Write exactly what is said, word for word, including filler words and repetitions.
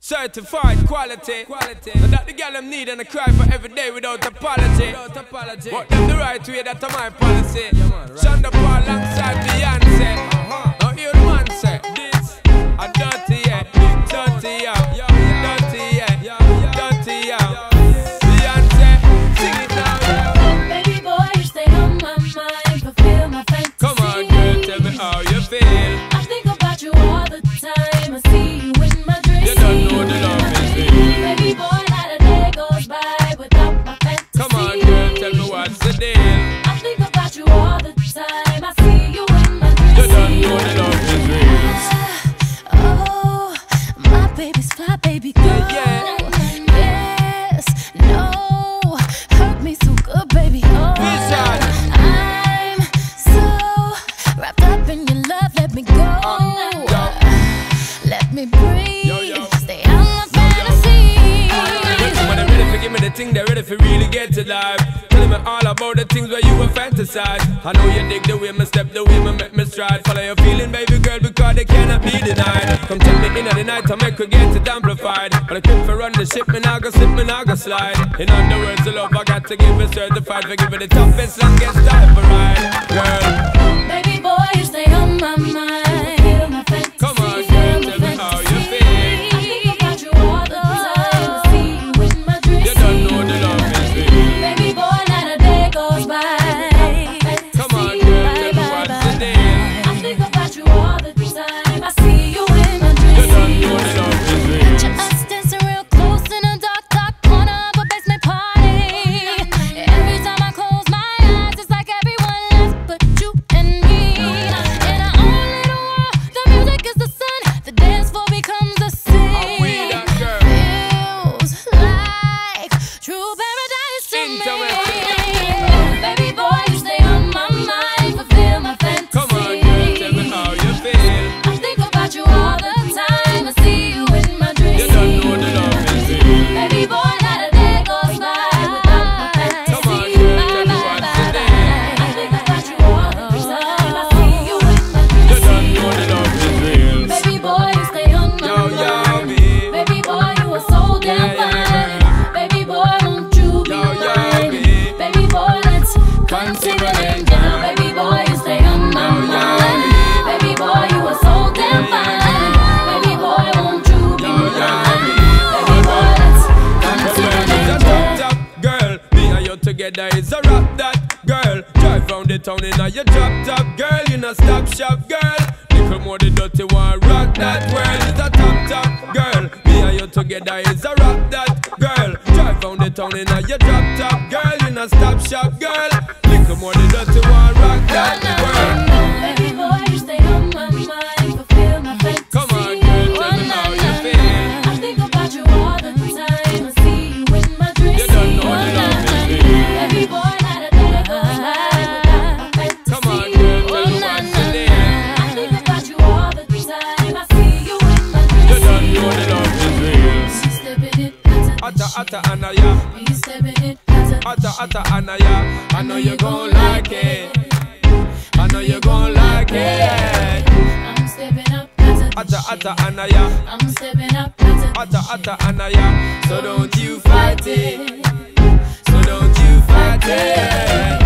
Certified quality, quality. And that the girl them need and I cry for every day without apology. Without apology. But them the right way, that's my policy. Yeah, man, right. Shonda Paul alongside Beyonce. Uh-huh. Now hear the man say, this a dirty yeah, dirty yeah, dirty yeah, dirty yeah. Beyonce, sing it now, yeah. Baby boy, you stay on my mind, fulfill my fantasy. Come on, girl, tell me how you feel. I think about you all the time. I see you in my dreams. You don't know the love is real. Baby boy, not a day goes by without my fantasy. Come on, girl, tell me what's the deal. I think about you all the time. I see you in my dreams. You don't know the love is real. Oh, my baby's fly, baby girl. Yeah, yeah. Yes, no, hurt me so good, baby. Oh, Vision. I'm so wrapped up in your love. Let me go. Let me breathe. Yo, yo. Stay out my fantasy. When they're ready for give me the thing, they're ready for really get to life. Telling me all about the things where you were fantasize. I know you dig the way me step, the way me make me stride. Follow your feeling, baby girl, because they cannot be denied. Come take me in at the night to make her get it amplified. But I quit for run the ship, me now go slip, me now go slide. In other words, the love I got to give it certified. For giving the toughest, longest time for ride. Girl, Baby boy, you stay on my mind. Feel my fantasy. come on, girl, tell me how you feel. I think about you all the time. I see you in my dreams. You don't know the love is real. Baby boy, not a day goes by. Come on, girl, tell me what's the deal. I think about you all the time. I see you in my dreams. You don't know the love is real. Picture us dancing real close in a dark, dark corner of a basement party. Every time I close my eyes, it's like everyone else but you and me. In our own little world, the music is the sun. The dance floor becomes the I'm with sea. that girl. Feels like true paradise to me. Baby boy, you stay on my mind, fulfill my fantasy. Come on, girl, tell me how you feel. I think about you all the time. I see you in my dreams. You don't know the love is real. Baby boy, not a day goes by without my fantasy. Come on, girl, tell me what's the deal. I think about you all the time. I see you in my dreams. You don't know the love is real. Baby boy, you stay on my Yo, yo, mind. babe. Baby boy, you are so damn Yeah, yeah, fine. Baby boy, won't you be Yo, yo, mine? babe. Baby boy, let's continue it down. Baby boy, you stay on my Yo, yo, mind. Baby boy, you are so damn fine. Baby boy, won't you be Yo, yo, mine? babe. Baby boy, let's Well, continue it's a it top, down. top girl. Me and you together is a rap that girl. Drive round the town in a your drop top girl. You know stop shop girl. Little more the dirty one rock that world. It's a top, top girl. Me and you together is a rap that girl. Drive round the town in a your drop top girl. You know stop shop girl. Little more the dirty one rock that world. Baby boy, you stay on my mind, fulfill my fantasy. Come on, girl, tell me how you feel. I think about you all the time. I see you in my dreams. You don't know the love is real. Baby boy, not a day goes by without my fantasy. Come on, girl, tell me what's the deal. I think about you all the time. I see you in my dreams. You don't know the love is real. You stepping it, hotter, Atta, atta, anaya. you stepping it, hotter. Atta, atta, anaya. I know you gon' like it. I know you gon' like it. I'm stepping up, hotter. Atta, atta, anaya. I'm stepping up, hotter. Atta, atta, anaya. So don't you fight it. So don't you fight it.